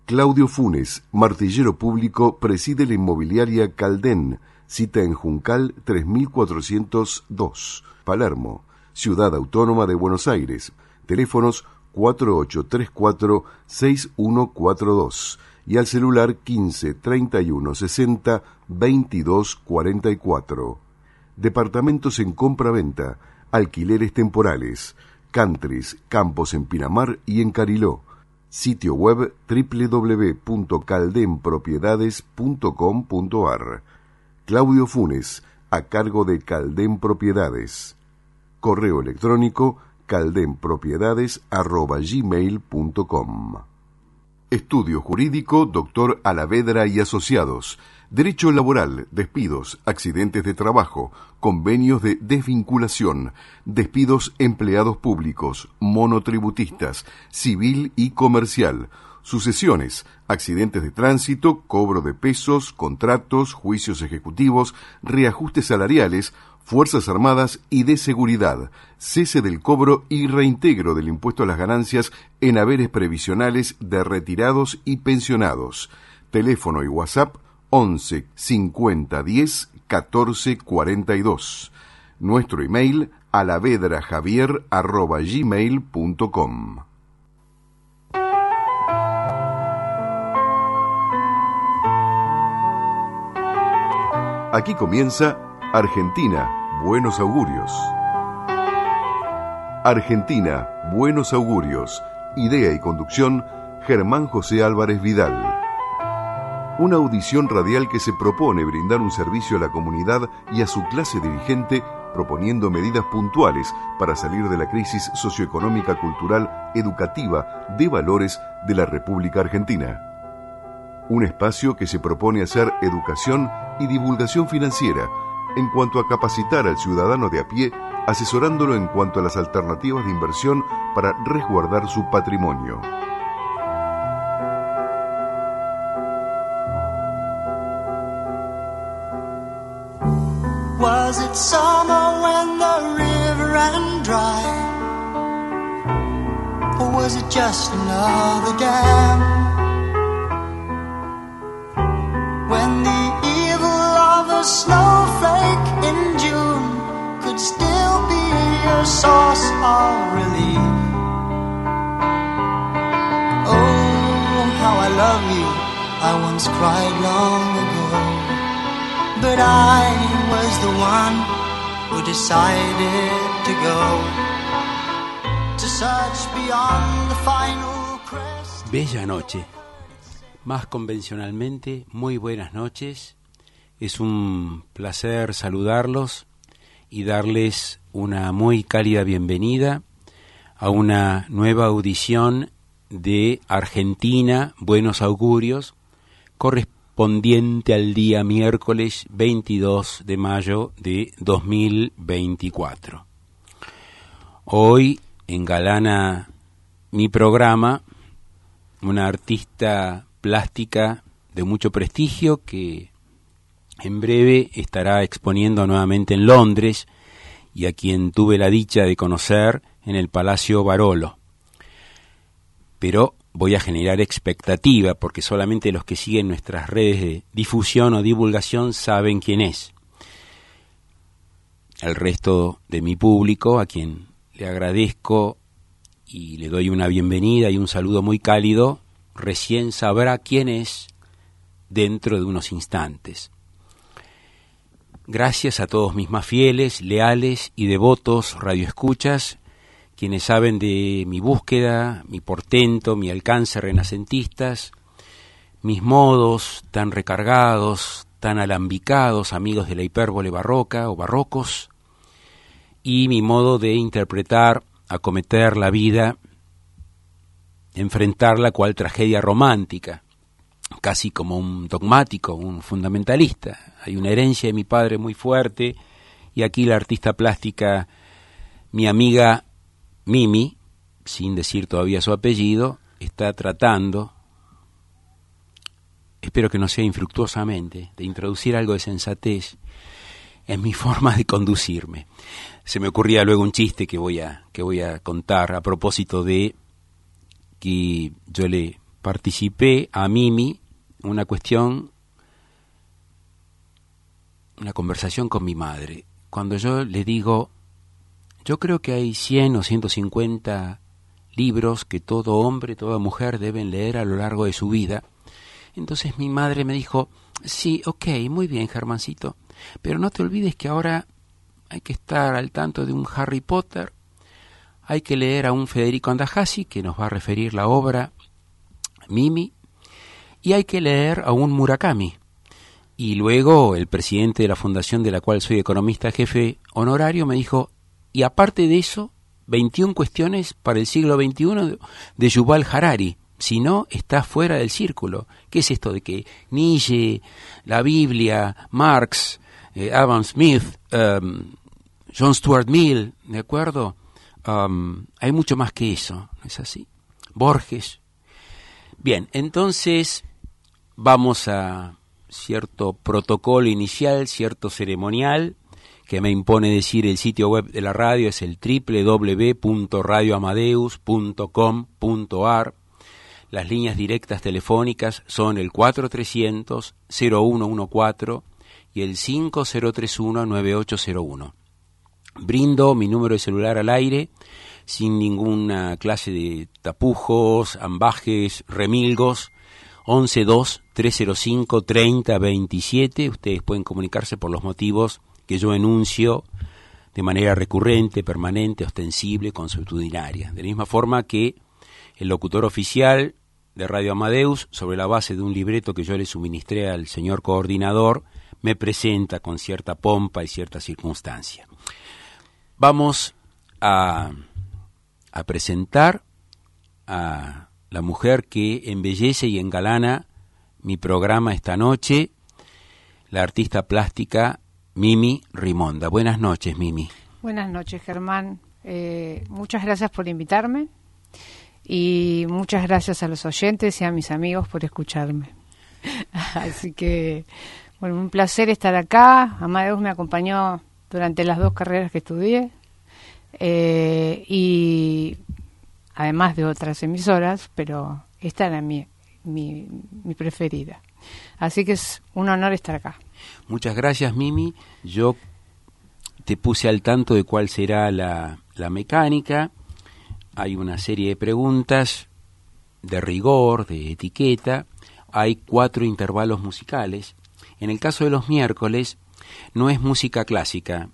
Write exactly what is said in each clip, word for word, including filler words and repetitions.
Claudio Funes, martillero público, preside la inmobiliaria Caldén, cita en Juncal tres mil cuatrocientos dos, Palermo, Ciudad Autónoma de Buenos Aires, teléfonos cuatro ocho tres cuatro seis uno cuatro dos y al celular quince treinta y uno sesenta veintidós cuarenta y cuatro. Departamentos en compra-venta, alquileres temporales, countries, campos en Pinamar y en Cariló. Sitio web doble u doble u doble u punto caldenpropiedades punto com punto ar. Claudio Funes, a cargo de Caldén Propiedades. Correo electrónico caldenpropiedades arroba gmail punto com. Estudio Jurídico Doctor Alavedra y Asociados. Derecho laboral, despidos, accidentes de trabajo, convenios de desvinculación, despidos empleados públicos, monotributistas, civil y comercial, sucesiones, accidentes de tránsito, cobro de pesos, contratos, juicios ejecutivos, reajustes salariales, Fuerzas Armadas y de Seguridad, cese del cobro y reintegro del impuesto a las ganancias en haberes previsionales de retirados y pensionados. Teléfono y WhatsApp once cincuenta diez catorce cuarenta y dos. Nuestro email alavedrajavier arroba gmail punto com. Aquí comienza Argentina, Buenos Augurios. Argentina, Buenos Augurios. Idea y conducción, Germán José Álvarez Vidal. Una audición radial que se propone brindar un servicio a la comunidad y a su clase dirigente, proponiendo medidas puntuales para salir de la crisis socioeconómica, cultural, educativa, de valores de la República Argentina. Un espacio que se propone hacer educación y divulgación financiera en cuanto a capacitar al ciudadano de a pie, asesorándolo en cuanto a las alternativas de inversión para resguardar su patrimonio. Was it summer when the river ran dry? Or was it just another dam? When the evil of a snowflake in June could still be a source of relief. Oh, how I love you, I once cried long ago. But I was the one who decided to go to search beyond the final crest. Bella noche. Más convencionalmente, muy buenas noches. Es un placer saludarlos y darles una muy cálida bienvenida a una nueva audición de Argentina, Buenos Augurios, correspondiente correspondiente al día miércoles veintidós de mayo de dos mil veinticuatro. Hoy engalana mi programa una artista plástica de mucho prestigio que en breve estará exponiendo nuevamente en Londres y a quien tuve la dicha de conocer en el Palacio Barolo. Pero voy a generar expectativa porque solamente los que siguen nuestras redes de difusión o divulgación saben quién es. El resto de mi público, a quien le agradezco y le doy una bienvenida y un saludo muy cálido, recién sabrá quién es dentro de unos instantes. Gracias a todos mis más fieles, leales y devotos radioescuchas, quienes saben de mi búsqueda, mi portento, mi alcance renacentistas, mis modos tan recargados, tan alambicados, amigos de la hipérbole barroca o barrocos, y mi modo de interpretar, acometer la vida, enfrentarla cual tragedia romántica, casi como un dogmático, un fundamentalista. Hay una herencia de mi padre muy fuerte, y aquí la artista plástica, mi amiga Mimi, sin decir todavía su apellido, está tratando, espero que no sea infructuosamente, de introducir algo de sensatez en mi forma de conducirme. Se me ocurría luego un chiste que voy a, que voy a contar a propósito de que yo le participé a Mimi una cuestión, una conversación con mi madre. Cuando yo le digo, yo creo que hay cien o ciento cincuenta libros que todo hombre, toda mujer deben leer a lo largo de su vida. Entonces mi madre me dijo, sí, ok, muy bien, Germancito, pero no te olvides que ahora hay que estar al tanto de un Harry Potter, hay que leer a un Federico Andajasi, que nos va a referir la obra Mimi, y hay que leer a un Murakami. Y luego el presidente de la fundación de la cual soy economista jefe honorario me dijo, y aparte de eso, veintiuna cuestiones para el siglo veintiuno de Yuval Harari. Si no, está fuera del círculo. ¿Qué es esto de que Nietzsche, la Biblia, Marx, eh, Adam Smith, um, John Stuart Mill, ¿de acuerdo? Um, hay mucho más que eso, ¿no es así? Borges. Bien, entonces vamos a cierto protocolo inicial, cierto ceremonial, que me impone decir el sitio web de la radio, es el doble u doble u doble u punto radio amadeus punto com punto a r. Las líneas directas telefónicas son el cuatro trescientos cero uno catorce y el cinco cero tres uno nueve ocho cero uno. Brindo mi número de celular al aire, sin ninguna clase de tapujos, ambajes, remilgos. once dos tres cero cinco treinta veintisiete. Ustedes pueden comunicarse por los motivos que yo enuncio de manera recurrente, permanente, ostensible, consuetudinaria. De la misma forma que el locutor oficial de Radio Amadeus, sobre la base de un libreto que yo le suministré al señor coordinador, me presenta con cierta pompa y cierta circunstancia. Vamos a, a presentar a la mujer que embellece y engalana mi programa esta noche, la artista plástica Mimi Rimonda. Buenas noches, Mimi. Buenas noches, Germán. Eh, muchas gracias por invitarme y muchas gracias a los oyentes y a mis amigos por escucharme. Así que, bueno, un placer estar acá. Amadeus me acompañó durante las dos carreras que estudié eh, y además de otras emisoras, pero esta era mi, mi, mi preferida. Así que es un honor estar acá. Muchas gracias, Mimi. Yo te puse al tanto de cuál será la, la mecánica. Hay una serie de preguntas de rigor, de etiqueta. Hay cuatro intervalos musicales. En el caso de los miércoles, no es música clásica.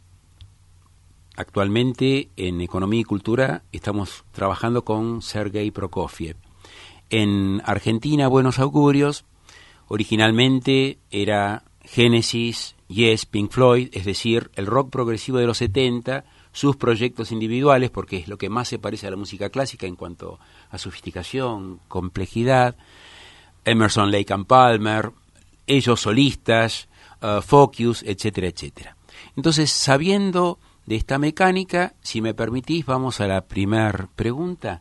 Actualmente, en Economía y Cultura, estamos trabajando con Sergei Prokofiev. En Argentina, Buenos Augurios, originalmente era Genesis, Yes, Pink Floyd, es decir, el rock progresivo de los setenta, sus proyectos individuales, porque es lo que más se parece a la música clásica en cuanto a sofisticación, complejidad, Emerson, Lake and Palmer, ellos solistas, uh, Focus, etcétera, etcétera. Entonces, sabiendo de esta mecánica, si me permitís, vamos a la primera pregunta.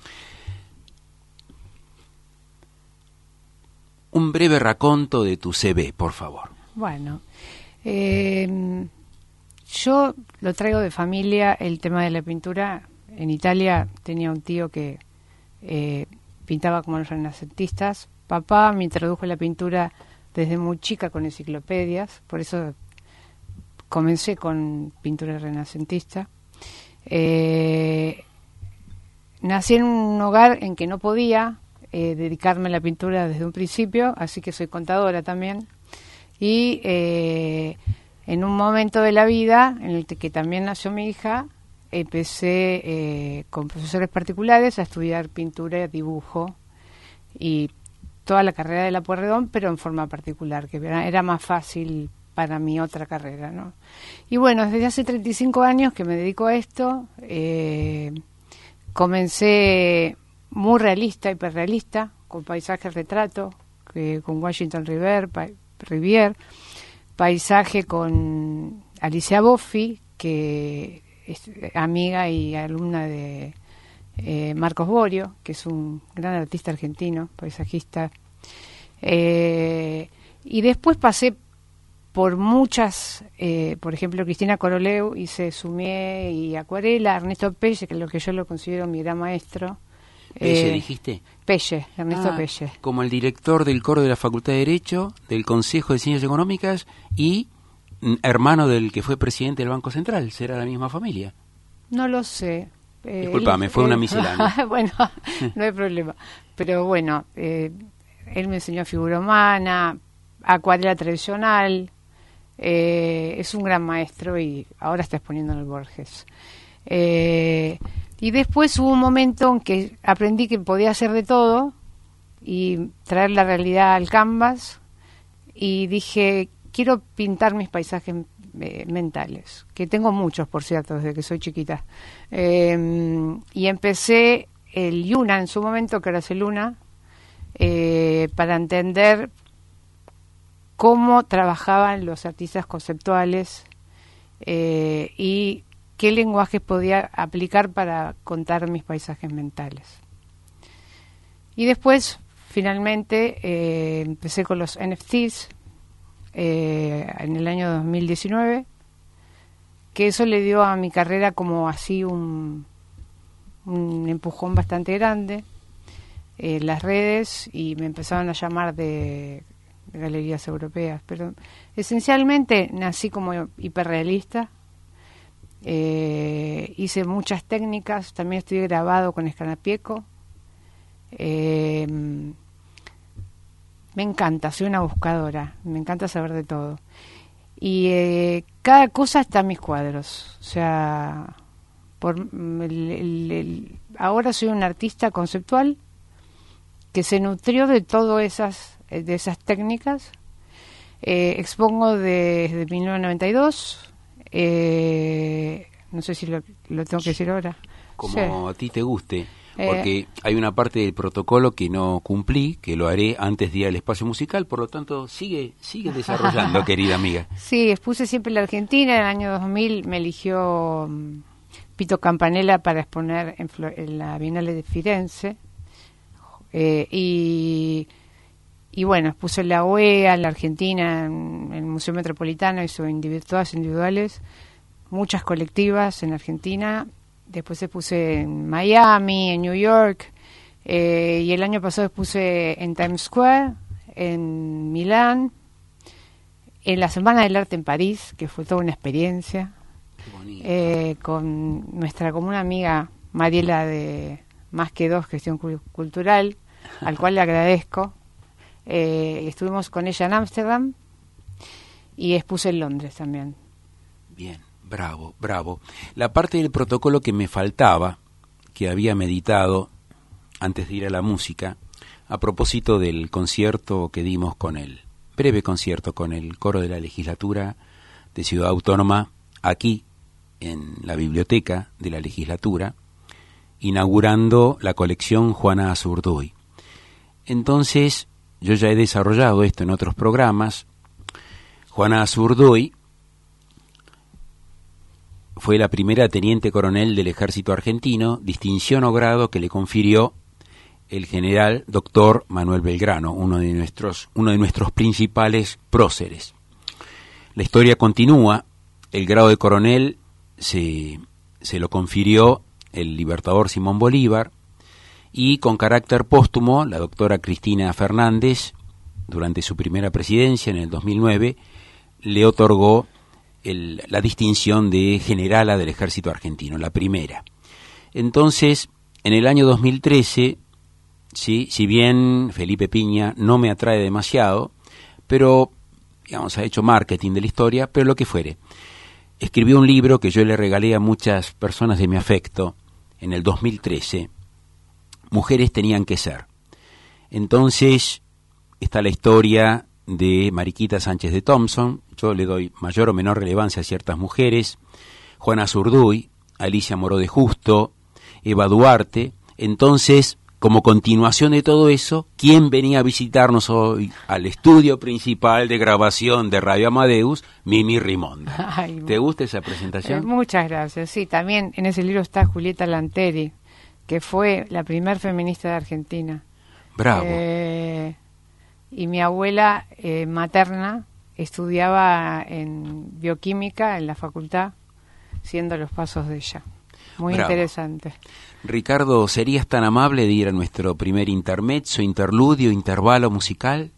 Un breve raconto de tu C V, por favor. Bueno, eh, yo lo traigo de familia, el tema de la pintura. En Italia tenía un tío que eh, pintaba como los renacentistas. Papá me introdujo en la pintura desde muy chica con enciclopedias, por eso comencé con pintura renacentista. Eh, nací en un hogar en que no podía eh, dedicarme a la pintura desde un principio, así que soy contadora también. Y eh, en un momento de la vida en el que también nació mi hija, empecé eh, con profesores particulares a estudiar pintura, dibujo y toda la carrera de la Pueyrredón, pero en forma particular, que era, era más fácil para mi otra carrera, ¿no? Y bueno, desde hace treinta y cinco años que me dedico a esto. Eh, comencé muy realista, hiperrealista, con paisaje retrato, que, con Washington River, pa, Rivier, paisaje con Alicia Boffi, que es amiga y alumna de eh, Marcos Borio, que es un gran artista argentino, paisajista. Eh, y después pasé por muchas, eh, por ejemplo, Cristina Coroleu, hice Sumier y acuarela, Ernesto Pelle, que es lo que yo lo considero mi gran maestro, ¿Pelle Eh, dijiste? Pelle, Ernesto Ah, Pelle. como el director del coro de la Facultad de Derecho, del Consejo de Ciencias Económicas y mm, hermano del que fue presidente del Banco Central. ¿Será la misma familia? No lo sé. Eh, Disculpame, él- fue una él- miscelánea. Bueno, no hay problema. Pero bueno, eh, él me enseñó figura humana, acuarela tradicional. Eh, es un gran maestro y ahora está exponiendo en el Borges. Eh, y después hubo un momento en que aprendí que podía hacer de todo y traer la realidad al canvas, y dije, quiero pintar mis paisajes eh, mentales, que tengo muchos, por cierto, desde que soy chiquita. Eh, y empecé el Yuna en su momento, que ahora es el Luna, eh, para entender cómo trabajaban los artistas conceptuales eh, y qué lenguajes podía aplicar para contar mis paisajes mentales. Y después, finalmente, eh, empecé con los N F Ts eh, en el año dos mil diecinueve, que eso le dio a mi carrera como así un, un empujón bastante grande. Eh, las redes, y me empezaron a llamar de, de galerías europeas, pero esencialmente nací como hiperrealista. Eh, hice muchas técnicas, también estudié grabado con Escanapieco. Eh, me encanta, soy una buscadora, me encanta saber de todo. Y eh, cada cosa está en mis cuadros. O sea, por el, el, el, ahora soy un artista conceptual que se nutrió de todas esas, de esas técnicas. Eh, expongo desde mil novecientos noventa y dos. Eh, no sé si lo, lo tengo que decir ahora. Como Sí. a ti te guste, Eh, porque hay una parte del protocolo que no cumplí, que lo haré antes de ir al espacio musical, por lo tanto sigue sigue desarrollando, querida amiga. Sí, expuse siempre la Argentina. En el año dos mil me eligió um, Pito Campanella para exponer en, Flo- en la Bienal de Firenze. Eh, y, y bueno, expuse en la O E A, en la Argentina, en, en el Museo Metropolitano, hizo individu- todas individuales, muchas colectivas en Argentina. Después expuse en Miami, en New York, eh, y el año pasado expuse en Times Square, en Milán, en la Semana del Arte en París, que fue toda una experiencia, Qué bonito. eh, con nuestra común amiga Mariela de Más que Dos, Gestión Cul- Cultural, al cual le agradezco. Eh, estuvimos con ella en Ámsterdam y expuse en Londres también. Bien, bravo, bravo. La parte del protocolo que me faltaba, que había meditado antes de ir a la música, a propósito del concierto que dimos con el breve concierto con el coro de la legislatura de Ciudad Autónoma, aquí en la biblioteca de la legislatura, inaugurando la colección Juana Azurduy. Entonces, yo ya he desarrollado esto en otros programas. Juana Azurduy fue la primera teniente coronel del ejército argentino, distinción o grado que le confirió el general doctor Manuel Belgrano, uno de nuestros, uno de nuestros principales próceres. La historia continúa. El grado de coronel se, se lo confirió el libertador Simón Bolívar, y con carácter póstumo la doctora Cristina Fernández, durante su primera presidencia en el dos mil nueve, le otorgó el, la distinción de generala del ejército argentino, la primera. Entonces, en el año dos mil trece, sí, si bien Felipe Piña no me atrae demasiado, pero, digamos, ha hecho marketing de la historia, pero lo que fuere, escribió un libro que yo le regalé a muchas personas de mi afecto en el dos mil trece, Mujeres tenían que ser. Entonces está la historia de Mariquita Sánchez de Thompson, yo le doy mayor o menor relevancia a ciertas mujeres, Juana Azurduy, Alicia Moró de Justo, Eva Duarte. Entonces, como continuación de todo eso, ¿quién venía a visitarnos hoy al estudio principal de grabación de Radio Amadeus? Mimi Rimonda. Ay, ¿Te gusta esa Eh, presentación? muchas gracias. Sí, también en ese libro está Julieta Lanteri, que fue la primer feminista de Argentina. Bravo. Eh, y mi abuela eh, materna estudiaba en bioquímica en la facultad, siguiendo los pasos de ella. muy Bravo. Interesante. Ricardo, ¿serías tan amable de ir a nuestro primer intermezzo, interludio, intervalo musical?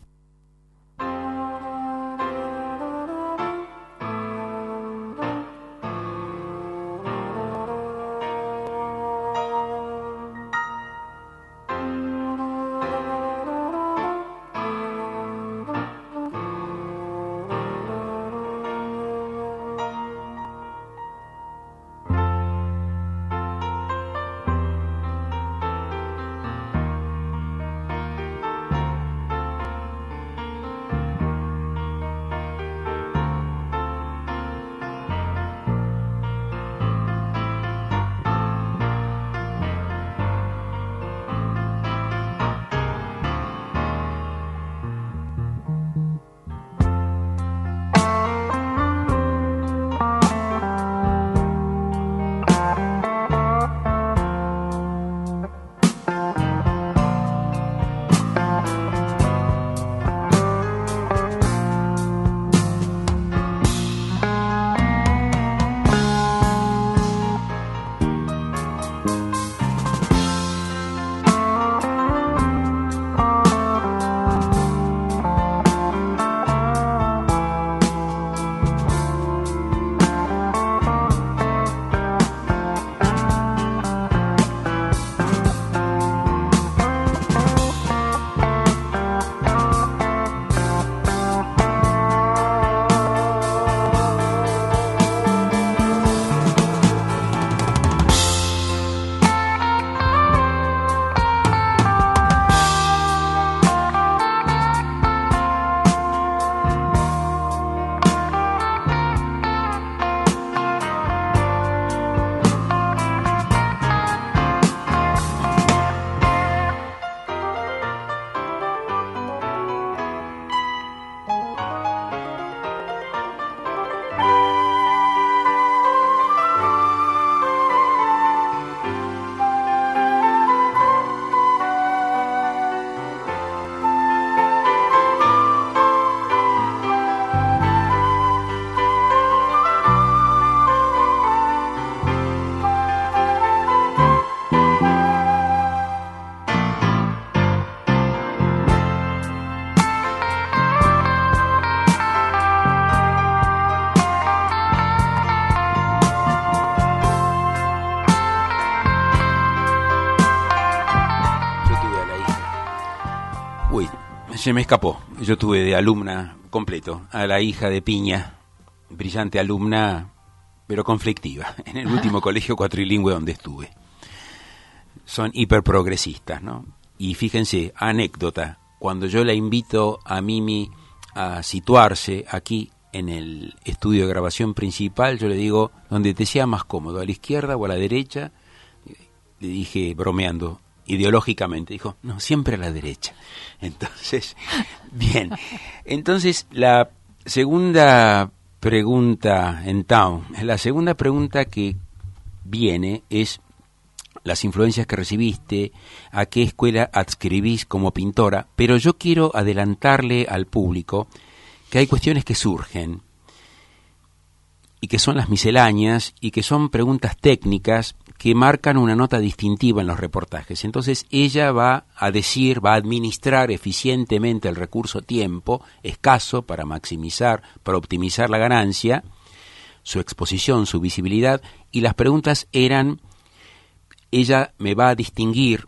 Se me escapó. Yo tuve de alumna completo a la hija de Piña, brillante alumna, pero conflictiva, en el último colegio cuatrilingüe donde estuve. Son hiperprogresistas, ¿no? Y fíjense, anécdota, cuando yo la invito a Mimi a situarse aquí en el estudio de grabación principal, yo le digo, donde te sea más cómodo, a la izquierda o a la derecha, le dije bromeando, ideológicamente, dijo, no, siempre a la derecha. Entonces, bien, entonces la segunda pregunta en Town, la segunda pregunta que viene es las influencias que recibiste, a qué escuela adscribís como pintora, pero yo quiero adelantarle al público que hay cuestiones que surgen y que son las misceláneas y que son preguntas técnicas que marcan una nota distintiva en los reportajes. Entonces ella va a decir, va a administrar eficientemente el recurso tiempo, escaso para maximizar, para optimizar la ganancia, su exposición, su visibilidad, y las preguntas eran, ella me va a distinguir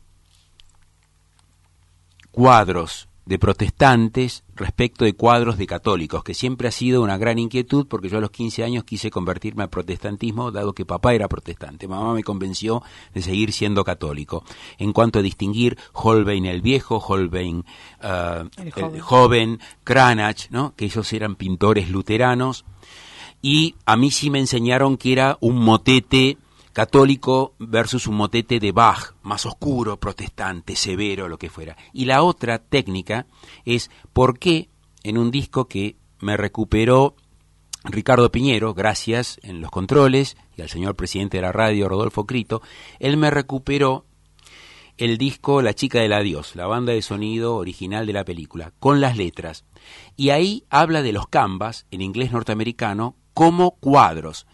cuadros de protestantes respecto de cuadros de católicos, que siempre ha sido una gran inquietud, porque yo a los quince años quise convertirme al protestantismo, dado que papá era protestante. Mamá me convenció de seguir siendo católico. En cuanto a distinguir Holbein el viejo, Holbein uh, el, joven. el joven, Cranach, ¿no? Que ellos eran pintores luteranos, y a mí sí me enseñaron que era un motete católico versus un motete de Bach, más oscuro, protestante, severo, lo que fuera. Y la otra técnica es por qué en un disco que me recuperó Ricardo Piñero, gracias en los controles, y al señor presidente de la radio, Rodolfo Crito, él me recuperó el disco La chica del adiós, la banda de sonido original de la película, con las letras. Y ahí habla de los canvas, en inglés norteamericano, como cuadros.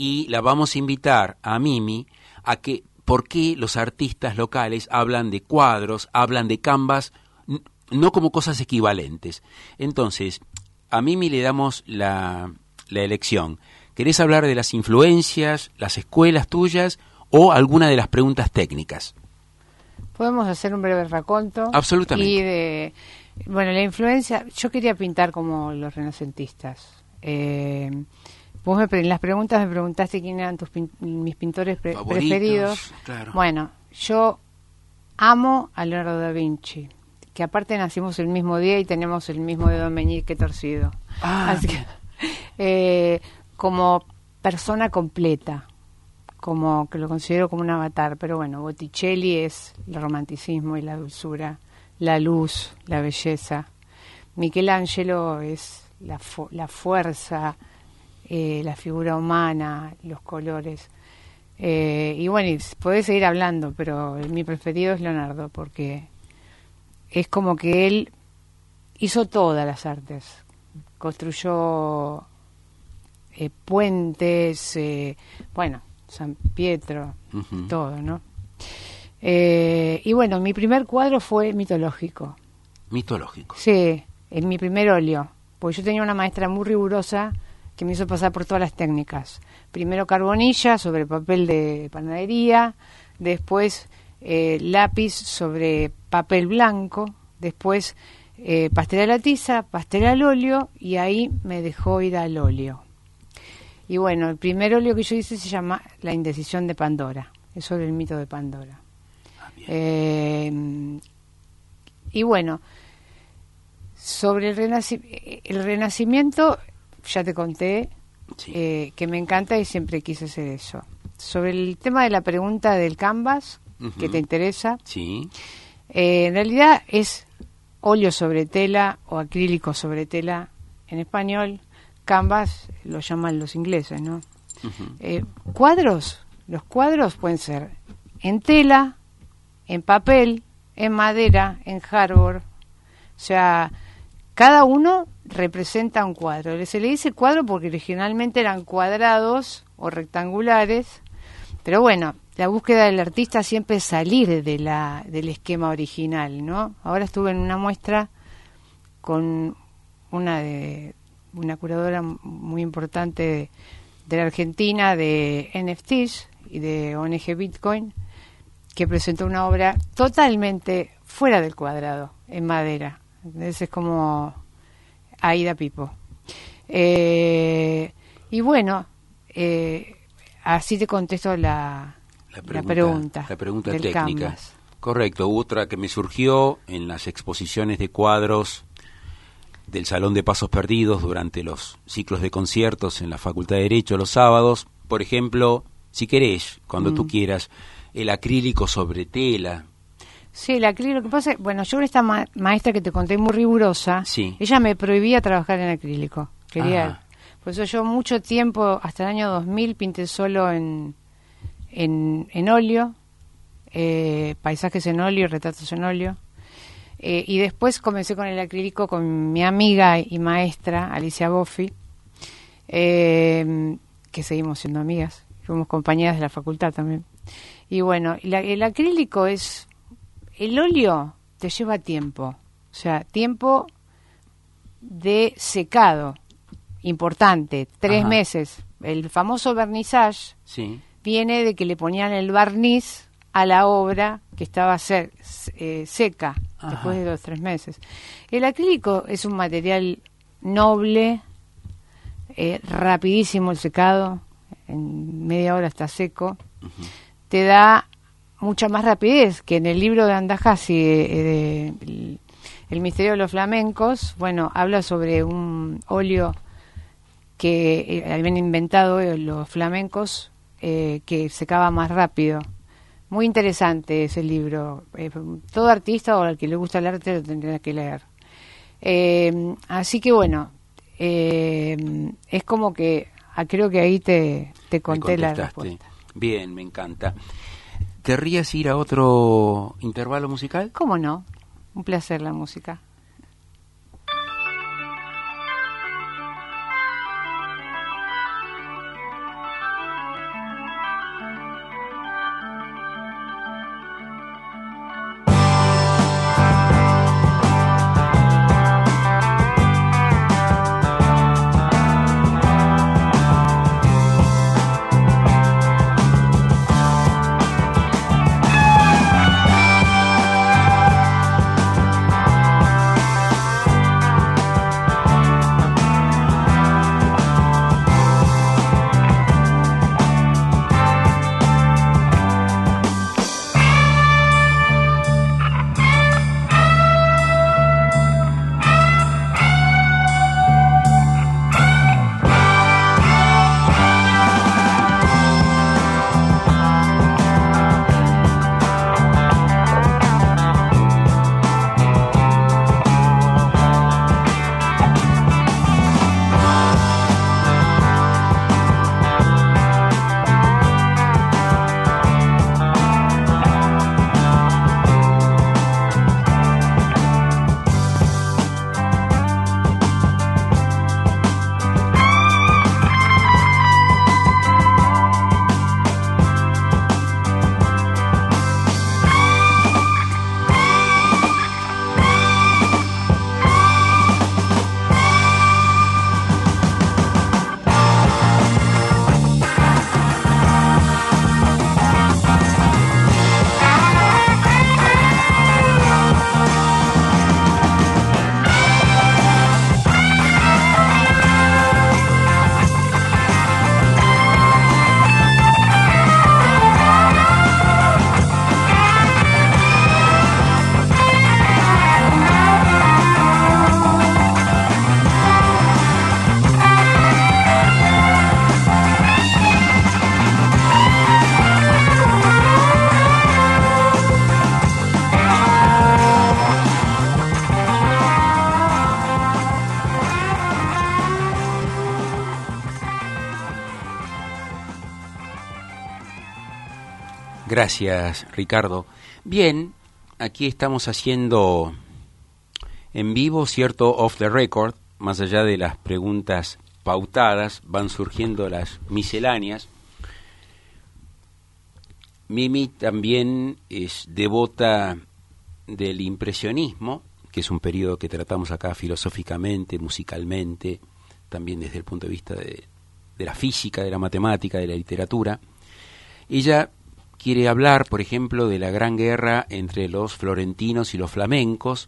y la vamos a invitar a Mimi a que, ¿por qué los artistas locales hablan de cuadros, hablan de canvas, n- no como cosas equivalentes? Entonces, a Mimi le damos la, la elección. ¿Querés hablar de las influencias, las escuelas tuyas o alguna de las preguntas técnicas? Podemos hacer un breve raconto. Absolutamente. Y de, bueno, la influencia, yo quería pintar como los renacentistas. Eh, vos me, pre- en las preguntas me preguntaste quién eran tus pin- mis pintores pre- Favoritos, preferidos. claro. Bueno, yo amo a Leonardo da Vinci, que aparte nacimos el mismo día y tenemos el mismo dedo meñique torcido. Ah, Así que, eh, como persona completa, como que lo considero como un avatar, pero bueno, Botticelli es el romanticismo y la dulzura, la luz, la belleza. Michelangelo es la, fu- la fuerza, eh, la figura humana, los colores. Eh, y bueno, y s- podés seguir hablando, pero mi preferido es Leonardo, porque es como que él hizo todas las artes. Construyó eh, puentes, eh, bueno, San Pietro, Ujú. todo, ¿no? Eh, y bueno, mi primer cuadro fue mitológico. Mitológico. Sí, en mi primer óleo, porque yo tenía una maestra muy rigurosa que me hizo pasar por todas las técnicas. Primero carbonilla sobre papel de panadería, después eh, lápiz sobre papel blanco, después eh, pastel a la tiza, pastel al óleo, y ahí me dejó ir al óleo. Y bueno, el primer óleo que yo hice se llama La indecisión de Pandora, es sobre el mito de Pandora. Ah, bien. Eh, y bueno, sobre el, renaci- el renacimiento, ya te conté Sí. eh, que me encanta y siempre quise hacer eso. Sobre el tema de la pregunta del canvas, Ujú. que te interesa, Sí. eh, en realidad es óleo sobre tela o acrílico sobre tela en español. Canvas lo llaman los ingleses, ¿no? Ujú. Eh, cuadros, los cuadros pueden ser en tela, en papel, en madera, en hardboard. O sea, cada uno representa un cuadro. Se le dice cuadro porque originalmente eran cuadrados o rectangulares, pero bueno, la búsqueda del artista siempre es salir de la, del esquema original, ¿no? Ahora estuve en una muestra con una de una curadora muy importante de, de la Argentina de N F Ts y de O N G Bitcoin, que presentó una obra totalmente fuera del cuadrado, en madera. Entonces es como Aida Pipo. Eh, y bueno, eh, así te contesto la, La la pregunta, pregunta, la pregunta del técnica. canvas. Correcto, otra que me surgió en las exposiciones de cuadros del Salón de Pasos Perdidos durante los ciclos de conciertos en la Facultad de Derecho los sábados. Por ejemplo, si querés, cuando Mm. tú quieras, el acrílico sobre tela. Sí, el acrílico, lo que pasa es, bueno, yo con esta ma- maestra que te conté muy rigurosa, Sí. ella me prohibía trabajar en acrílico. Quería, Ajá. por eso yo mucho tiempo, hasta el año dos mil, pinté solo en, en, en óleo, eh, paisajes en óleo, retratos en óleo. Eh, y después comencé con el acrílico con mi amiga y maestra, Alicia Boffi, eh, que seguimos siendo amigas, fuimos compañeras de la facultad también. Y bueno, la- el acrílico es... El óleo te lleva tiempo, o sea, tiempo de secado, importante, tres Ajá. meses. El famoso vernissage Sí. viene de que le ponían el barniz a la obra que estaba se- eh, seca Ajá. después de los tres meses. El acrílico es un material noble, eh, rapidísimo el secado, en media hora está seco, Ujú. te da mucha más rapidez que en el libro de Andajasi, eh, de, el, el misterio de los flamencos. Bueno, habla sobre un óleo que eh, habían inventado eh, los flamencos, eh, que secaba más rápido. Muy interesante ese libro. Eh, todo artista o al que le gusta el arte lo tendrá que leer. Eh, así que bueno, eh, es como que ah, creo que ahí te, te Me conté la contestaste. respuesta. Bien, me encanta. ¿Querrías ir a otro intervalo musical? ¿Cómo no? Un placer la música. Gracias, Ricardo. Bien, aquí estamos haciendo en vivo, cierto, off the record, más allá de las preguntas pautadas, van surgiendo las misceláneas. Mimi también es devota del impresionismo, que es un periodo que tratamos acá filosóficamente, musicalmente, también desde el punto de vista de, de la física, de la matemática, de la literatura. Ella quiere hablar, por ejemplo, de la gran guerra entre los florentinos y los flamencos,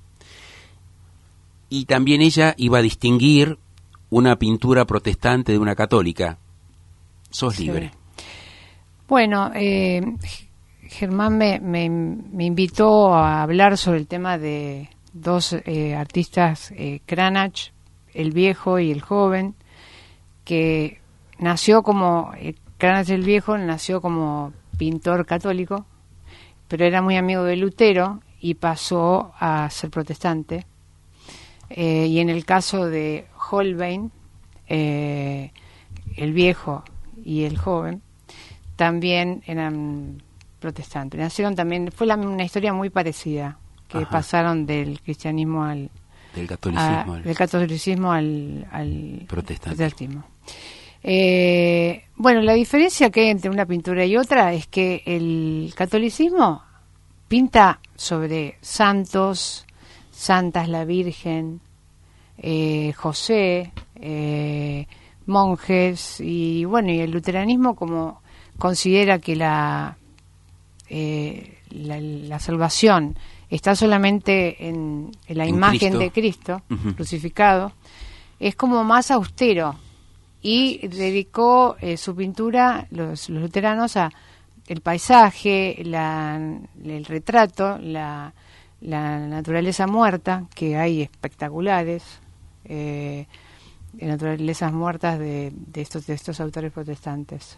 y también ella iba a distinguir una pintura protestante de una católica. Sos Sí. libre. Bueno, eh, Germán me, me, me invitó a hablar sobre el tema de dos eh, artistas, eh, Cranach, el viejo y el joven, que nació como, eh, Cranach el viejo nació como pintor católico, pero era muy amigo de Lutero y pasó a ser protestante. Eh, y en el caso de Holbein, eh, el viejo y el joven, también eran protestantes. Nacieron también, fue la, una historia muy parecida, que Ajá. pasaron del cristianismo al Del catolicismo. a- al- del catolicismo al, al Protestante. protestantismo. Eh, bueno, la diferencia que hay entre una pintura y otra es que el catolicismo pinta sobre santos, santas, la Virgen, eh, José, eh, monjes, y bueno, y el luteranismo como considera que la, eh, la, la salvación está solamente en, en la En imagen Cristo. de Cristo Ujú. crucificado, es como más austero, y dedicó eh, su pintura, los, los luteranos, a el paisaje, la, el retrato, la, la naturaleza muerta, que hay espectaculares, eh, de naturalezas muertas de, de, estos, de estos autores protestantes.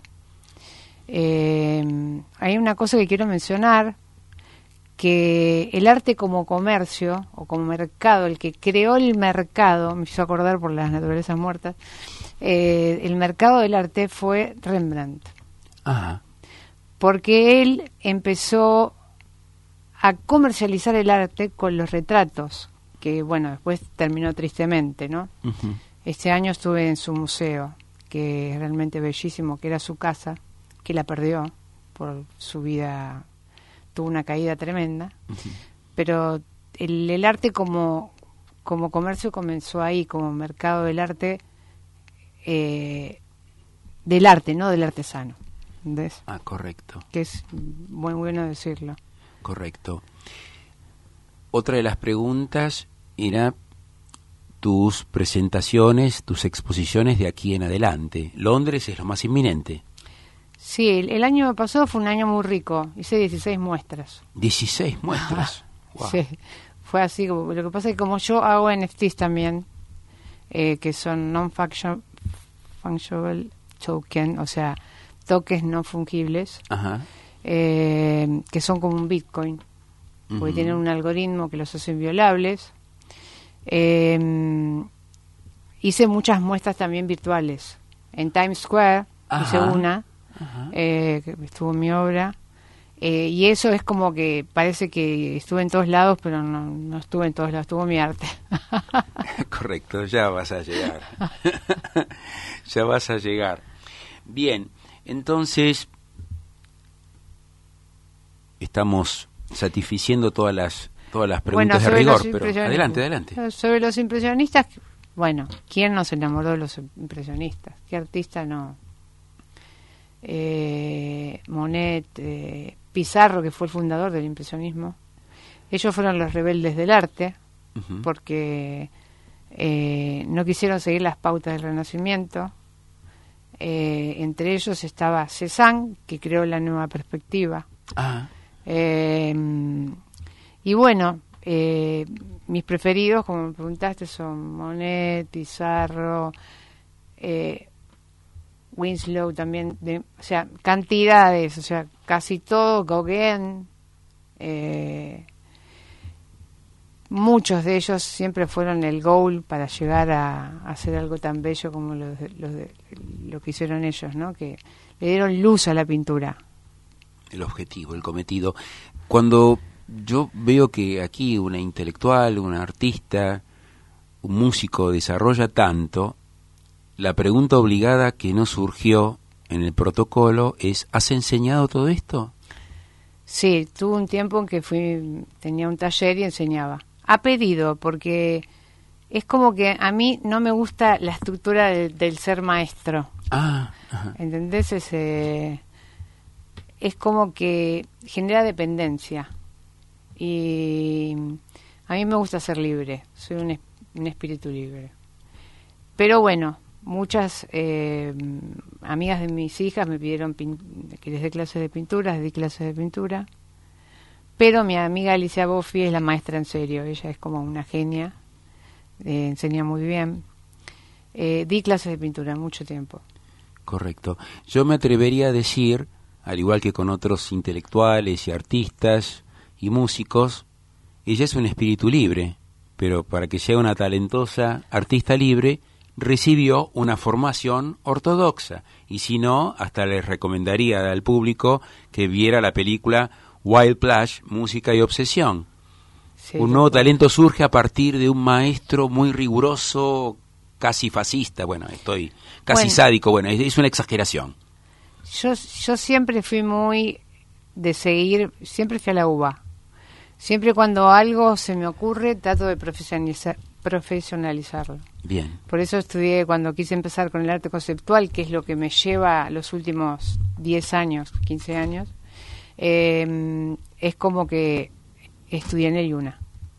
Eh, hay una cosa que quiero mencionar, que el arte como comercio o como mercado, el que creó el mercado, me hizo acordar por las naturalezas muertas, eh, el mercado del arte fue Rembrandt, Ajá. porque él empezó a comercializar el arte con los retratos, que bueno, después terminó tristemente, ¿no? Ujú. Este año estuve en su museo, que es realmente bellísimo, que era su casa, que la perdió por su vida, tuvo una caída tremenda, Ujú. pero el, el arte como, como comercio comenzó ahí, como mercado del arte, eh, del arte, no del artesano, ¿entendés? Ah, correcto, Que es muy bueno decirlo. correcto. Otra de las preguntas era tus presentaciones, tus exposiciones de aquí en adelante. Londres es lo más inminente. Sí, el, el año pasado fue un año muy rico, hice dieciséis muestras. dieciséis muestras. Wow. Sí, fue así. Como, lo que pasa es que como yo hago N F Ts también, eh, que son non-fungible token, o sea, toques no fungibles, Ajá. eh, que son como un Bitcoin, porque Ujú. tienen un algoritmo que los hace inviolables. Eh, hice muchas muestras también virtuales. En Times Square hice Ajá. una, Ajá. eh, que estuvo en mi obra. Eh, y eso es como que parece que estuve en todos lados, pero no, no estuve en todos lados, estuvo mi arte. Correcto, ya vas a llegar. Ya vas a llegar. Bien, entonces estamos satisficiendo todas las todas las preguntas de sobre rigor, los pero impresionistas- adelante, adelante. Sobre los impresionistas, bueno, ¿quién no se enamoró de los impresionistas? ¿Qué artista no? Eh, Monet, eh, Pizarro, que fue el fundador del impresionismo. Ellos fueron los rebeldes del arte, Ujú. porque eh, no quisieron seguir las pautas del Renacimiento. Eh, entre ellos estaba Cézanne, que creó la nueva perspectiva. Ah, Eh, y bueno, eh, mis preferidos, como me preguntaste, son Monet, Pizarro, eh, Winslow también, de, o sea, cantidades, o sea, casi todo, Gauguin, eh, muchos de ellos siempre fueron el goal para llegar a, a hacer algo tan bello como los de- los de- lo que hicieron ellos, ¿no? Que le dieron luz a la pintura. el objetivo, el cometido. Cuando yo veo que aquí una intelectual, una artista, un músico desarrolla tanto, la pregunta obligada que no surgió en el protocolo es, ¿has enseñado todo esto? Sí, tuve un tiempo en que fui, tenía un taller y enseñaba. A pedido, porque es como que a mí no me gusta la estructura del, del ser maestro. Ah, ajá. ¿Entendés? Ese, es como que genera dependencia. Y a mí me gusta ser libre, soy un, es, un espíritu libre. Pero bueno, muchas eh, amigas de mis hijas me pidieron pin- que les dé clases de pintura, les di clases de pintura. Pero mi amiga Alicia Boffi es la maestra en serio, ella es como una genia, eh, enseña muy bien. Eh, di clases de pintura mucho tiempo. Correcto. Yo me atrevería a decir, al igual que con otros intelectuales y artistas y músicos, ella es un espíritu libre, pero para que sea una talentosa artista libre, recibió una formación ortodoxa, y si no, hasta les recomendaría al público que viera la película Wild Plush, Música y Obsesión. Sí, un yo- nuevo talento surge a partir de un maestro muy riguroso, casi fascista, bueno, estoy casi Bueno. sádico, bueno, es, es una exageración. Yo, yo siempre fui muy de seguir, siempre fui a la U B A. Siempre cuando algo se me ocurre, trato de profesionalizar, profesionalizarlo. Bien, Por eso estudié, cuando quise empezar con el arte conceptual, que es lo que me lleva los últimos diez años, quince años, eh, es como que estudié en el IUNA.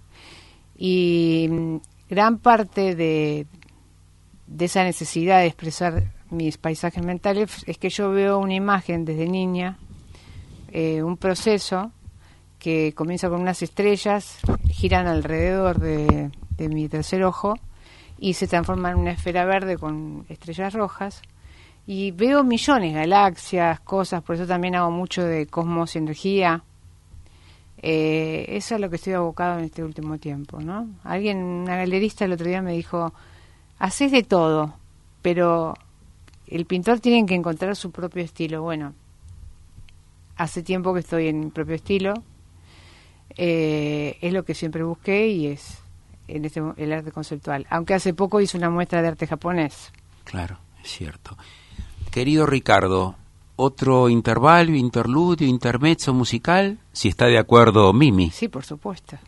Y mm, gran parte de, de esa necesidad de expresar mis paisajes mentales es que yo veo una imagen desde niña, eh, un proceso que comienza con unas estrellas, giran alrededor de, de mi tercer ojo y se transforma en una esfera verde con estrellas rojas, y veo millones, galaxias, cosas, por eso también hago mucho de cosmos y energía. Eh, eso es lo que estoy abocado en este último tiempo, ¿no? Alguien, una galerista el otro día me dijo, haces de todo, pero el pintor tiene que encontrar su propio estilo. Bueno, hace tiempo que estoy en mi propio estilo, eh, es lo que siempre busqué y es en este, el arte conceptual. Aunque hace poco hice una muestra de arte japonés. claro, es cierto. Querido Ricardo, otro intervalo, interludio, intermezzo musical, si está de acuerdo Mimi. Sí, por supuesto.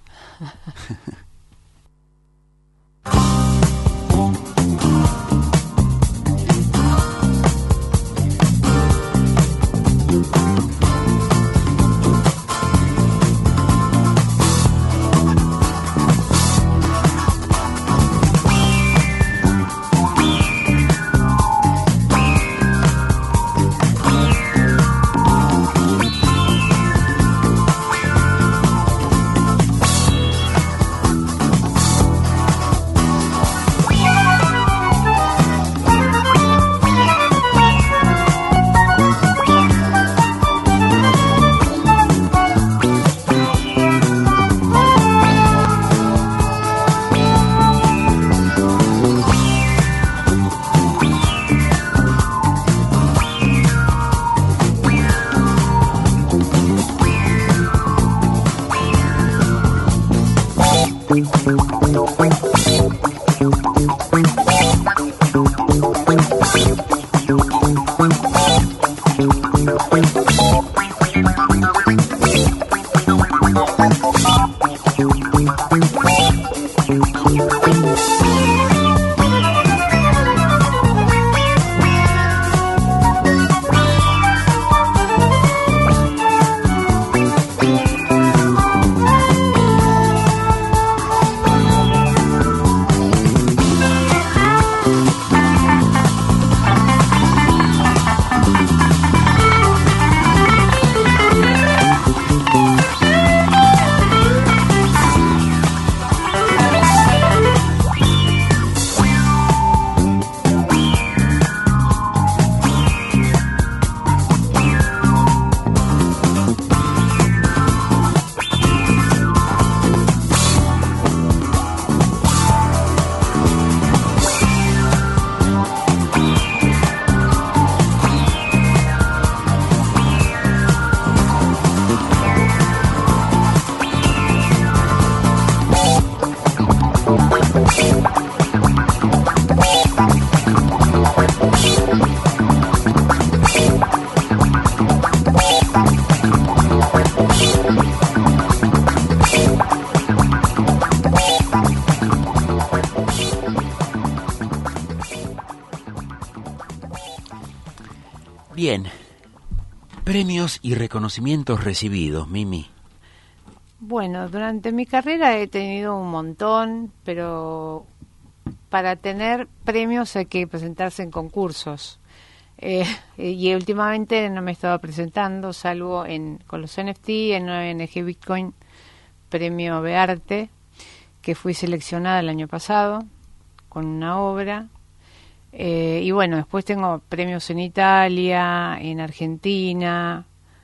Bien, premios y reconocimientos recibidos, Mimi. Bueno, durante mi carrera he tenido un montón, pero para tener premios hay que presentarse en concursos. Eh, y últimamente no me he estado presentando, salvo en, con los N F T, en O N G Bitcoin, premio Bearte, que fui seleccionada el año pasado con una obra. Eh, y bueno, después tengo premios en Italia, en Argentina.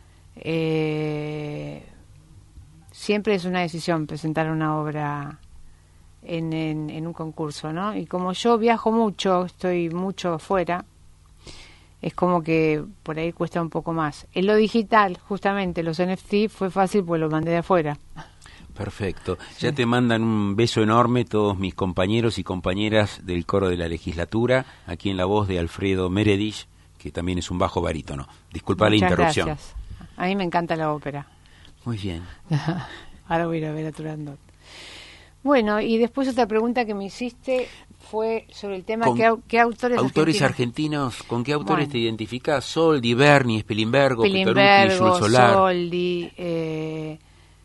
Eh, siempre es una decisión presentar una obra en, en, en un concurso, ¿no? Y como yo viajo mucho, estoy mucho afuera, es como que por ahí cuesta un poco más. En lo digital, justamente, los N F T fue fácil pues lo mandé de afuera. Perfecto. Ya te mandan un beso enorme todos mis compañeros y compañeras del coro de la legislatura, aquí en la voz de Alfredo Meredith, que también es un bajo barítono. Disculpa la interrupción. Gracias. A mí me encanta la ópera. Muy bien. Ahora voy a ir a ver a Turandot. Bueno, y después otra pregunta que me hiciste fue sobre el tema, ¿qué, qué autores, autores argentinos? argentinos? ¿Con qué autores bueno. te identificás? Soldi, Berni, Spilimbergo, Pilimbergo, Jules Solar. Soldi, eh,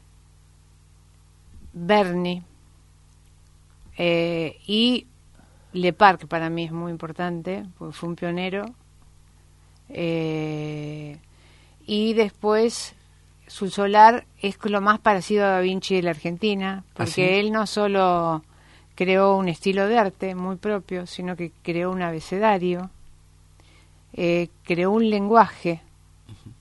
Berni eh, y Leparc, para mí es muy importante, porque fue un pionero. Eh, y después Jules Solar es lo más parecido a Da Vinci de la Argentina, porque ¿Ah, sí? él no solo creó un estilo de arte muy propio, sino que creó un abecedario, eh, creó un lenguaje, uh-huh.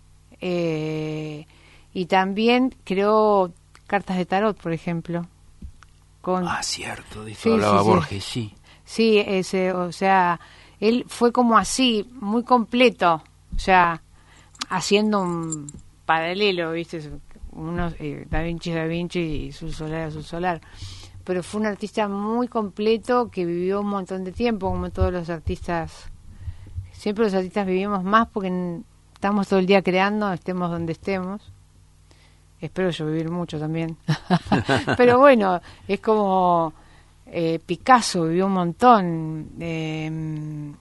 eh, y también creó cartas de tarot, por ejemplo. Con... Ah, cierto, de eso sí, hablaba sí, Borges, sí. Sí, ese, o sea, él fue como así, muy completo, o sea, haciendo un paralelo, ¿viste? Uno, eh, Da Vinci es Da Vinci y Jules Solar es Jules Solar. Pero fue un artista muy completo que vivió un montón de tiempo, como todos los artistas. Siempre los artistas vivimos más porque estamos todo el día creando, estemos donde estemos. Espero yo vivir mucho también. Pero bueno, es como eh, Picasso vivió un montón. Eh,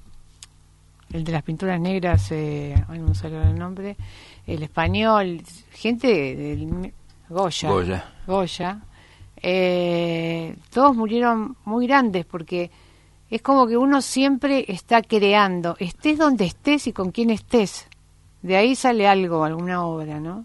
el de las pinturas negras, eh, ay, no me sale el nombre. El español, gente del Goya. Goya. Goya. Eh, todos murieron muy grandes porque es como que uno siempre está creando, estés donde estés y con quién estés. De ahí sale algo, alguna obra, ¿no?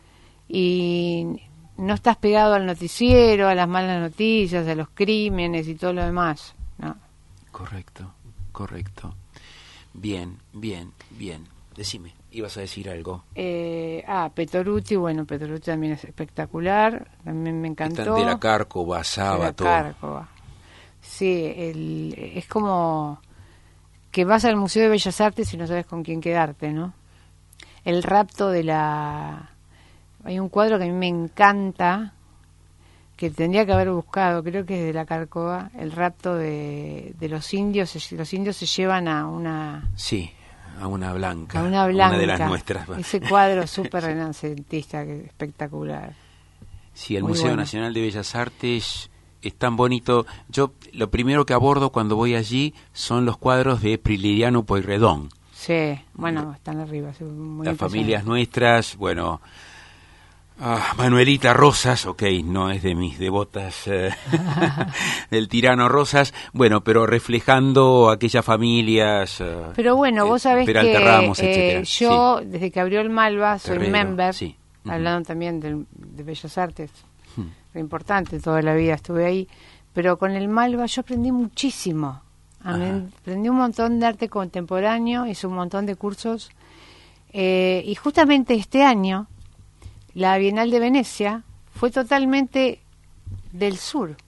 Y no estás pegado al noticiero, a las malas noticias, a los crímenes y todo lo demás, ¿no? Correcto, correcto. Bien, bien, bien. Decime, ibas a decir algo. Eh, ah, Petoruti, bueno, Petoruti también es espectacular, también me encantó. Están de la Cárcova, Sábato. De la Cárcova. Sí, el, es como que vas al Museo de Bellas Artes y no sabes con quién quedarte, ¿no? El rapto de la... Hay un cuadro que a mí me encanta, que tendría que haber buscado, creo que es de la Cárcova, el rapto de, de los indios. Los indios se llevan a una... Sí, a una blanca. A una blanca. Una de las nuestras. Ese cuadro súper renacentista, que es espectacular. Sí, el Muy Museo bueno. Nacional de Bellas Artes es tan bonito. Yo lo primero que abordo cuando voy allí son los cuadros de Prilidiano Pueyrredón. Sí, bueno, están arriba. Muy Las familias nuestras, bueno... Ah, Manuelita Rosas, ok, no es de mis devotas eh, del tirano Rosas, bueno, pero reflejando aquellas familias. Eh, pero bueno, eh, vos sabés Peralta que Ramos, eh, yo, sí. desde que abrió el Malva, soy Herrero, member, sí. Uh-huh. hablando también de, de Bellas Artes, uh-huh. Lo importante, toda la vida estuve ahí, pero con el Malva yo aprendí muchísimo, aprendí un montón de arte contemporáneo, hice un montón de cursos, eh, y justamente este año, la Bienal de Venecia fue totalmente del sur.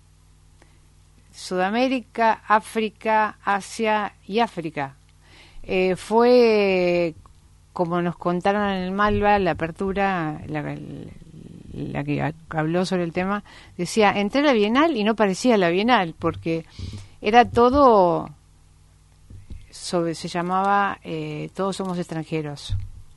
Sudamérica, África, Asia y África. Eh, fue, como nos contaron en el Malva, la apertura, la, la que habló sobre el tema, decía, entré a la Bienal y no parecía la Bienal, porque era todo, sobre, se llamaba eh, Todos somos extranjeros,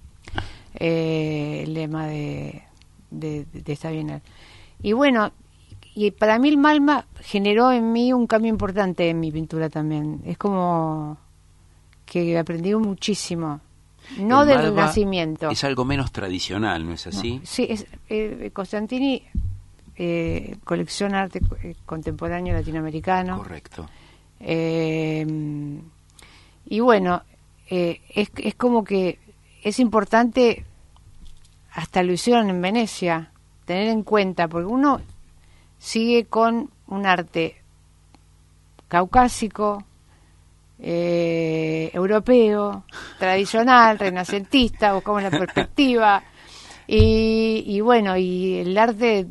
eh, el lema de, de, de esta Bienal. Y bueno, y para mí el Malva generó en mí un cambio importante en mi pintura también. Es como que aprendí muchísimo. No el del Malva nacimiento. Es algo menos tradicional, ¿no es así? No, sí, es, eh, Costantini eh, colecciona arte eh, contemporáneo latinoamericano. Correcto. Eh, y bueno, eh, es, es como que es importante, hasta lo hicieron en Venecia, tener en cuenta, porque uno sigue con un arte caucásico, eh, europeo, tradicional, renacentista, buscamos la perspectiva, y, y bueno, y el arte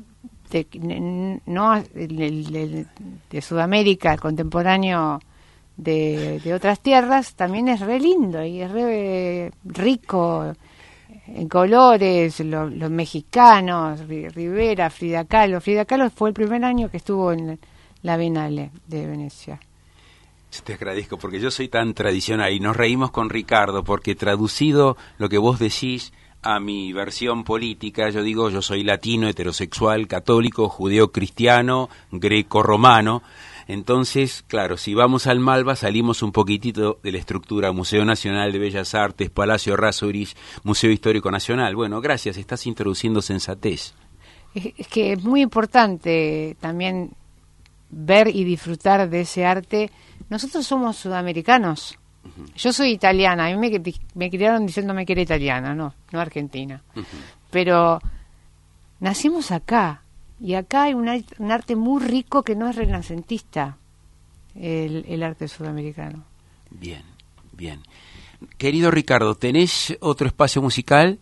de, no de, de Sudamérica contemporáneo de, de otras tierras también es re lindo y es re rico en colores, los, los mexicanos, Rivera, Frida Kahlo. Frida Kahlo fue el primer año que estuvo en la Bienal de Venecia. Te agradezco porque yo soy tan tradicional y nos reímos con Ricardo porque traducido lo que vos decís a mi versión política, yo digo yo soy latino, heterosexual, católico, judeo-cristiano, greco-romano. Entonces, claro, si vamos al Malva salimos un poquitito de la estructura Museo Nacional de Bellas Artes, Palacio Errázuriz, Museo Histórico Nacional. Bueno, gracias, estás introduciendo sensatez. Es, es que es muy importante también ver y disfrutar de ese arte. Nosotros somos sudamericanos. Uh-huh. Yo soy italiana, a mí me, me criaron diciéndome que era italiana, no, no argentina. Uh-huh. Pero nacimos acá. Y acá hay un, un arte muy rico que no es renacentista, el, el arte sudamericano. Bien, bien. Querido Ricardo, ¿tenés otro espacio musical?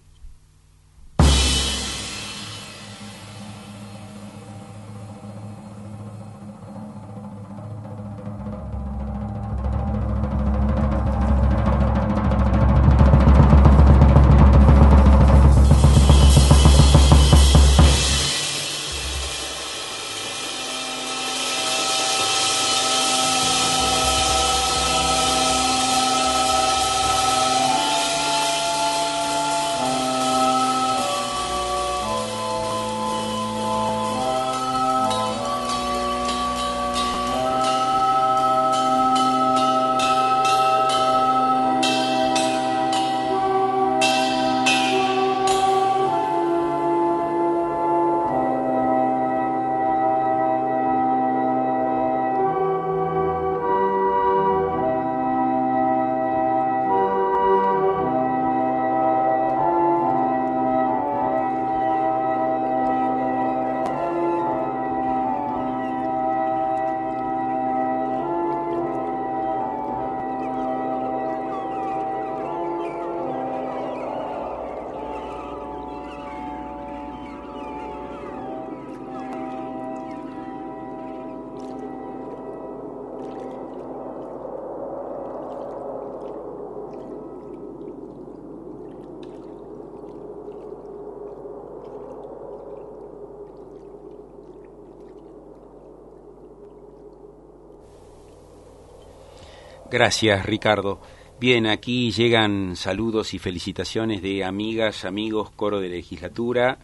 Gracias, Ricardo. Bien, aquí llegan saludos y felicitaciones de amigas, amigos, coro de legislatura,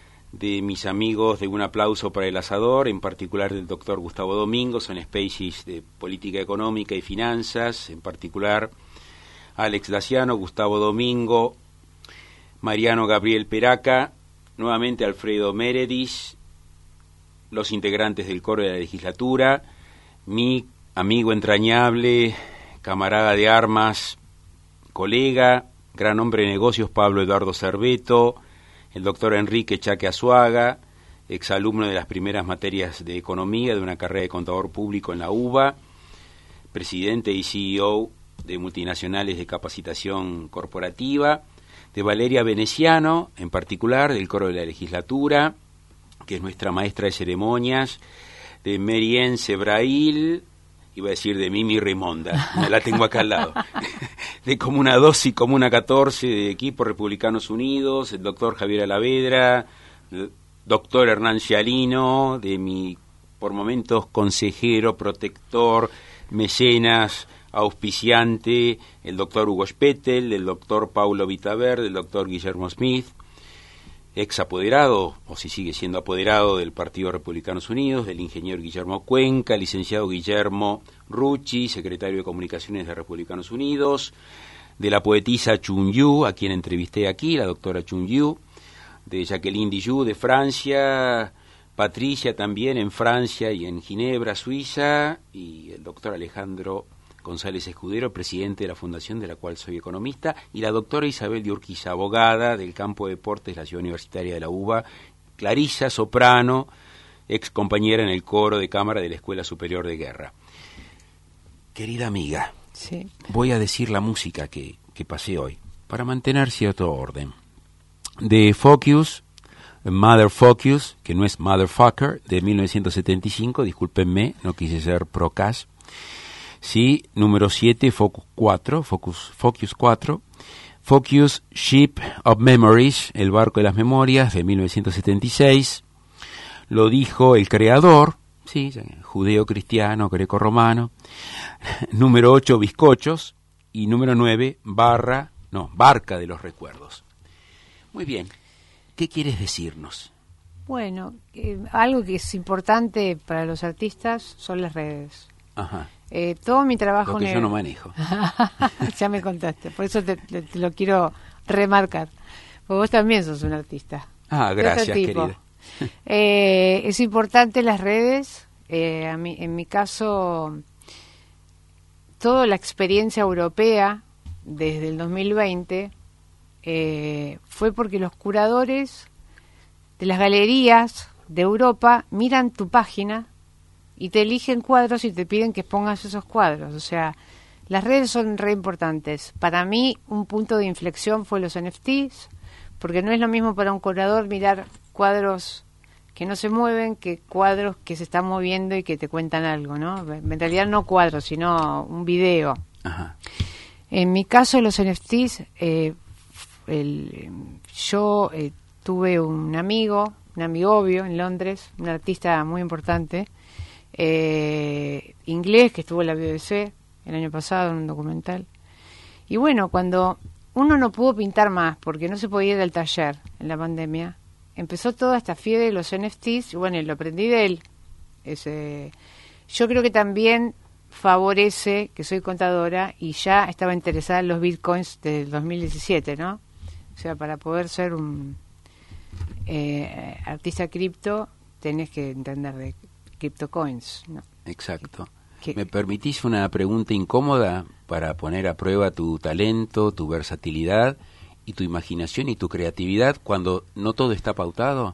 de mis amigos de Un Aplauso para el Asador, en particular del doctor Gustavo Domingo, son Species de Política Económica y Finanzas, en particular Alex Daciano, Gustavo Domingo, Mariano Gabriel Peraca, nuevamente Alfredo Meredis, los integrantes del coro de la legislatura, mi amigo entrañable, camarada de armas, colega, gran hombre de negocios Pablo Eduardo Cerveto, el doctor Enrique Chaque Azuaga, exalumno de las primeras materias de economía de una carrera de contador público en la U B A, presidente y C E O de multinacionales de capacitación corporativa, de Valeria Veneciano, en particular, del coro de la legislatura, que es nuestra maestra de ceremonias, de Merien Sebrail, iba a decir de Mimi Rimonda, me la tengo acá al lado, de Comuna dos y Comuna catorce, de Equipo Republicanos Unidos, el doctor Javier Alavedra, doctor Hernán Cialino, de mi, por momentos, consejero, protector, mecenas, auspiciante, el doctor Hugo Spettel, el doctor Paulo Vitaverde, el doctor Guillermo Smith, ex apoderado, o si sigue siendo apoderado del Partido Republicanos Unidos, del ingeniero Guillermo Cuenca, licenciado Guillermo Rucci, secretario de Comunicaciones de Republicanos Unidos, de la poetisa Chun Yu, a quien entrevisté aquí, la doctora Chun Yu, de Jacqueline Dijoux de Francia, Patricia también en Francia y en Ginebra, Suiza, y el doctor Alejandro González Escudero, presidente de la fundación de la cual soy economista, y la doctora Isabel de Urquiza, abogada del campo de deportes de la Ciudad Universitaria de la UBA, Clarisa, soprano, ex compañera en el coro de cámara de la Escuela Superior de Guerra. Querida amiga, sí. Voy a decir la música que, que pasé hoy, para mantener cierto orden. De Focus, Mother Focus, que no es Motherfucker, de mil novecientos setenta y cinco, discúlpenme, no quise ser procas. Sí, número siete, Focus cuatro, Focus, Focus cuatro. Focus, Ship of Memories, el barco de las memorias, de mil novecientos setenta y seis. Lo dijo el creador, sí, judeo-cristiano, greco-romano. Número ocho, Bizcochos. Y número nueve, Barra, no, Barca de los Recuerdos. Muy bien, ¿qué quieres decirnos? Bueno, eh, algo que es importante para los artistas son las redes. Ajá. Eh, todo mi trabajo... Lo que en yo el... no manejo. Ya me contaste, por eso te, te, te lo quiero remarcar. Porque vos también sos un artista. Ah, gracias, querida. eh, es importante las redes. Eh, a mí, en mi caso, toda la experiencia europea desde el dos mil veinte eh, fue porque los curadores de las galerías de Europa miran tu página y te eligen cuadros y te piden que pongas esos cuadros. O sea, las redes son re importantes. Para mí, un punto de inflexión fue los N F Ts, porque no es lo mismo para un curador mirar cuadros que no se mueven que cuadros que se están moviendo y que te cuentan algo, ¿no? En realidad no cuadros, sino un video. Ajá. En mi caso, los N F Ts, eh, el, yo eh, tuve un amigo, un amigobio en Londres, un artista muy importante, Eh, inglés, que estuvo en la B B C el año pasado en un documental. Y bueno, cuando uno no pudo pintar más porque no se podía ir al taller en la pandemia, empezó toda esta fiebre de los N F Ts y bueno, lo aprendí de él. Ese, yo creo que también favorece que soy contadora y ya estaba interesada en los bitcoins desde el dos mil diecisiete, ¿no? O sea, para poder ser un eh, artista cripto tenés que entender de CryptoCoins, ¿no? Exacto. ¿Qué? ¿Me permitís una pregunta incómoda para poner a prueba tu talento, tu versatilidad y tu imaginación y tu creatividad cuando no todo está pautado?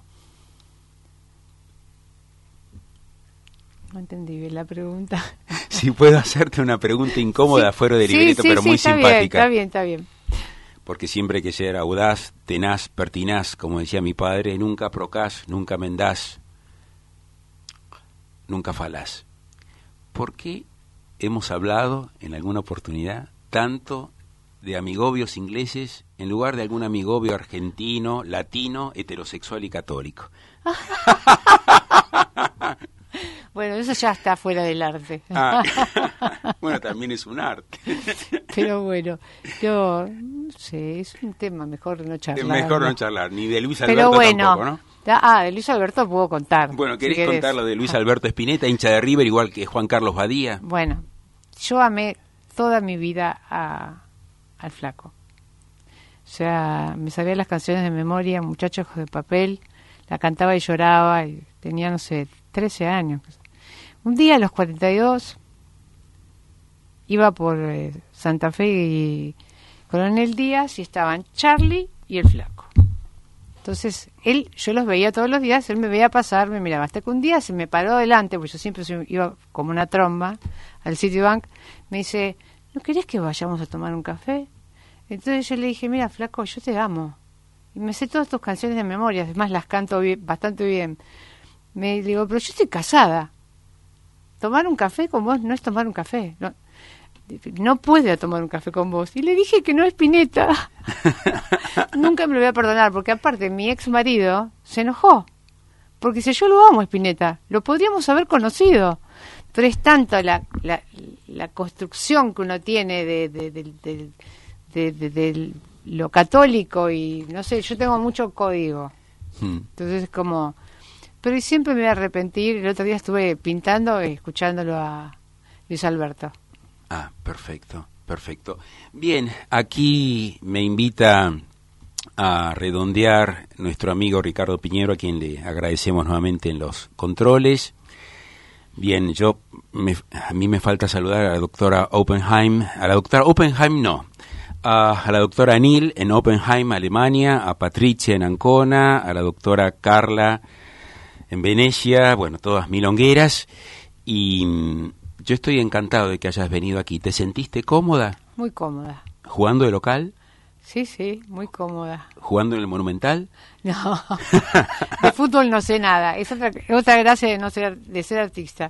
No entendí bien la pregunta. Si puedo hacerte una pregunta incómoda Sí, fuera de sí, libreto, sí, pero sí, muy está simpática. Bien, está bien, está bien. Porque siempre hay que ser audaz, tenaz, pertinaz, como decía mi padre, nunca procás, nunca mendás, nunca falás. ¿Por qué hemos hablado en alguna oportunidad tanto de amigobios ingleses en lugar de algún amigobio argentino, latino, heterosexual y católico? Bueno, eso ya está fuera del arte. Ah, bueno, también es un arte. Pero bueno, yo no sé, es un tema mejor no charlar. Mejor no ¿no? charlar, ni de Luis Alberto Pero bueno, tampoco, ¿no? Ah, de Luis Alberto puedo contar. Bueno, ¿querés, si querés contar lo de Luis Alberto Spinetta, hincha de River, igual que Juan Carlos Badía? Bueno, yo amé toda mi vida a, al flaco. O sea, me sabía las canciones de memoria, Muchachos de Papel, la cantaba y lloraba, y tenía, no sé, trece años. Un día a los cuarenta y dos iba por eh, Santa Fe y Coronel Díaz y estaban Charlie y el flaco. Entonces, él, yo los veía todos los días, él me veía pasar, me miraba. Hasta que un día se me paró adelante, porque yo siempre soy, iba como una tromba al Citibank, me dice, ¿no querés que vayamos a tomar un café? Entonces yo le dije, mira, flaco, yo te amo. Y me sé todas tus canciones de memoria, además las canto bien, bastante bien. Me digo, pero yo estoy casada. Tomar un café con vos no es tomar un café. No, no puedo tomar un café con vos. Y le dije que no es Spinetta. Nunca me lo voy a perdonar, porque aparte mi ex marido se enojó. porque si yo lo amo, Spinetta, lo podríamos haber conocido, pero es tanto la, la, la construcción que uno tiene de, de, de, de, de, de, de lo católico y, no sé, yo tengo mucho código, hmm. entonces es como... Pero siempre me voy a arrepentir. El otro día estuve pintando y escuchándolo a Luis Alberto. Ah, perfecto, perfecto. Bien, aquí me invita a redondear nuestro amigo Ricardo Piñero, a quien le agradecemos nuevamente en los controles. Bien, yo me, a mí me falta saludar a la doctora Oppenheim, a la doctora Oppenheim no, a, a la doctora Neil en Oppenheim, Alemania, a Patricia en Ancona, a la doctora Carla en Venecia, bueno, todas milongueras, y mm, yo estoy encantado de que hayas venido aquí. ¿Te sentiste cómoda? Muy cómoda. ¿Jugando de local? Sí, sí, muy cómoda. ¿Jugando en el Monumental? No, de fútbol no sé nada, es otra, otra gracia de no ser, de ser artista.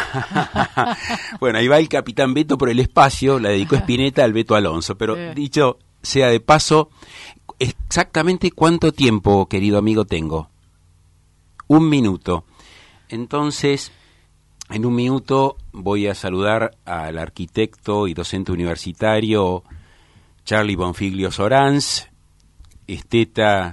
Bueno, ahí va el Capitán Beto por el espacio, la dedicó Spinetta al Beto Alonso, pero eh. dicho sea de paso, exactamente cuánto tiempo, querido amigo, tengo. Un minuto. Entonces, en un minuto voy a saludar al arquitecto y docente universitario Charlie Bonfiglio Sorans, esteta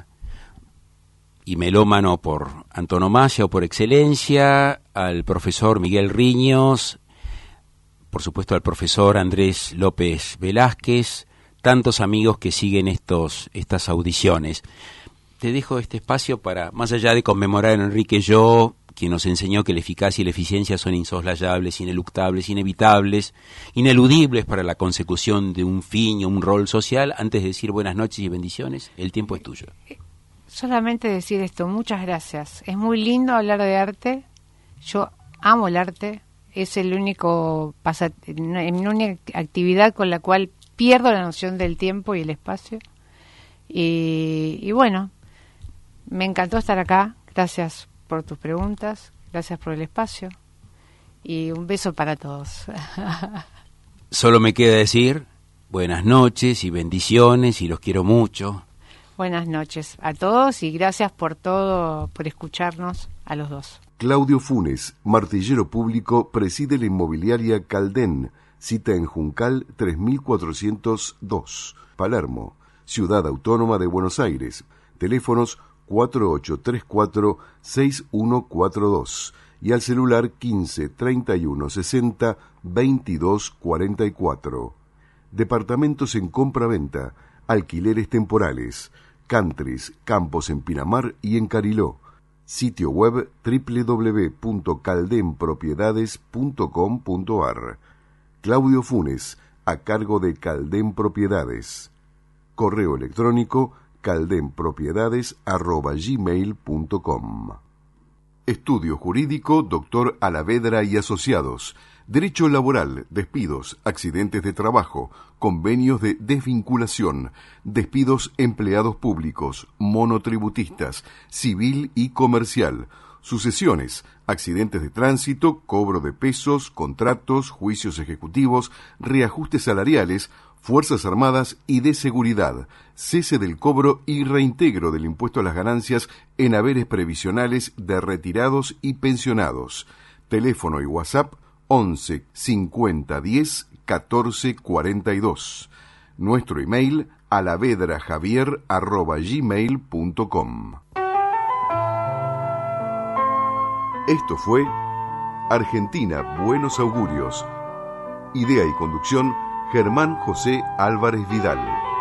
y melómano por antonomasia o por excelencia, al profesor Miguel Riños, por supuesto al profesor Andrés López Velázquez, tantos amigos que siguen estos estas audiciones. Te dejo este espacio para, más allá de conmemorar a Enrique Yo, quien nos enseñó que la eficacia y la eficiencia son insoslayables, ineluctables, inevitables, ineludibles para la consecución de un fin o un rol social. Antes de decir buenas noches y bendiciones, el tiempo es tuyo. Solamente decir esto, muchas gracias. Es muy lindo hablar de arte. Yo amo el arte. Es el único pasat- una única actividad con la cual pierdo la noción del tiempo y el espacio. Y, y bueno, me encantó estar acá. Gracias por tus preguntas, gracias por el espacio y un beso para todos. Solo me queda decir buenas noches y bendiciones y los quiero mucho. Buenas noches a todos y gracias por todo, por escucharnos a los dos. Claudio Funes, martillero público, preside la inmobiliaria Caldén, cita en Juncal tres mil cuatrocientos dos, Palermo, Ciudad Autónoma de Buenos Aires, teléfonos cuatro ocho tres cuatro seis uno cuatro dos y al celular quince treinta y uno sesenta veintidós cuarenta y cuatro. Departamentos en compra-venta, alquileres temporales, countries, campos en Pinamar y en Cariló. Sitio web doble u doble u doble u punto caldenpropiedades punto com punto a r. Claudio Funes, a cargo de Caldén Propiedades. Correo electrónico caldenpropiedades arroba gmail punto com. Estudio Jurídico Doctor Alavedra y Asociados. Derecho laboral, despidos, accidentes de trabajo, convenios de desvinculación, despidos empleados públicos, monotributistas, civil y comercial, sucesiones, accidentes de tránsito, cobro de pesos, contratos, juicios ejecutivos, reajustes salariales, Fuerzas Armadas y de Seguridad, cese del cobro y reintegro del impuesto a las ganancias en haberes previsionales de retirados y pensionados. Teléfono y WhatsApp once cincuenta diez catorce cuarenta y dos. Nuestro email alavedrajavier arroba gmail punto com. Esto fue Argentina Buenos Augurios. Idea y conducción Germán José Álvarez Vidal.